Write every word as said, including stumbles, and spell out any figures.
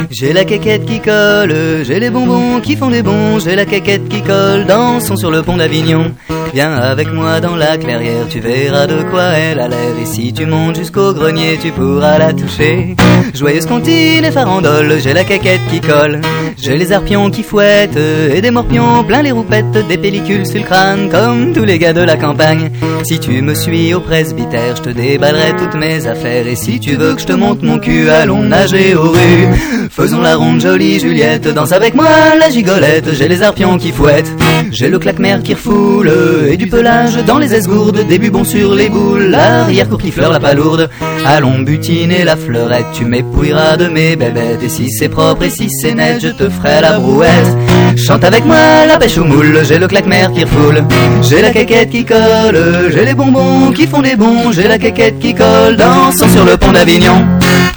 J'ai la quéquette qui colle, j'ai les bonbons qui font des bons, j'ai la quéquette qui colle, dansons sur le pont d'Avignon. Viens avec moi dans la clairière, tu verras de quoi elle a l'air, et si tu montes jusqu'au grenier, tu pourras la toucher. Joyeuse comptine et farandole, j'ai la quéquette qui colle, j'ai les arpions qui fouettent, et des morpions plein les roupettes, des pellicules sur le crâne, comme tous les gars de la campagne. Si tu me suis au presbytère, je te déballerai toutes mes affaires, et si tu veux que je te monte mon cul, allons nager aux rues. Faisons la ronde, jolie Juliette, danse avec moi la gigolette, j'ai les arpions qui fouettent, j'ai le claque-mer qui refoule, et du pelage dans les esgourdes, des bubons sur les boules, l'arrière-cour qui fleure la palourde. Allons butiner la fleurette, tu m'épouilleras de mes bébêtes, et si c'est propre et si c'est net, je te ferai la brouette. Chante avec moi la pêche aux moules, j'ai le claque-mer qui refoule, j'ai la quéquette qui colle, j'ai les bonbons qui font des bons, j'ai la quéquette qui colle, dansons sur le pont d'Avignon.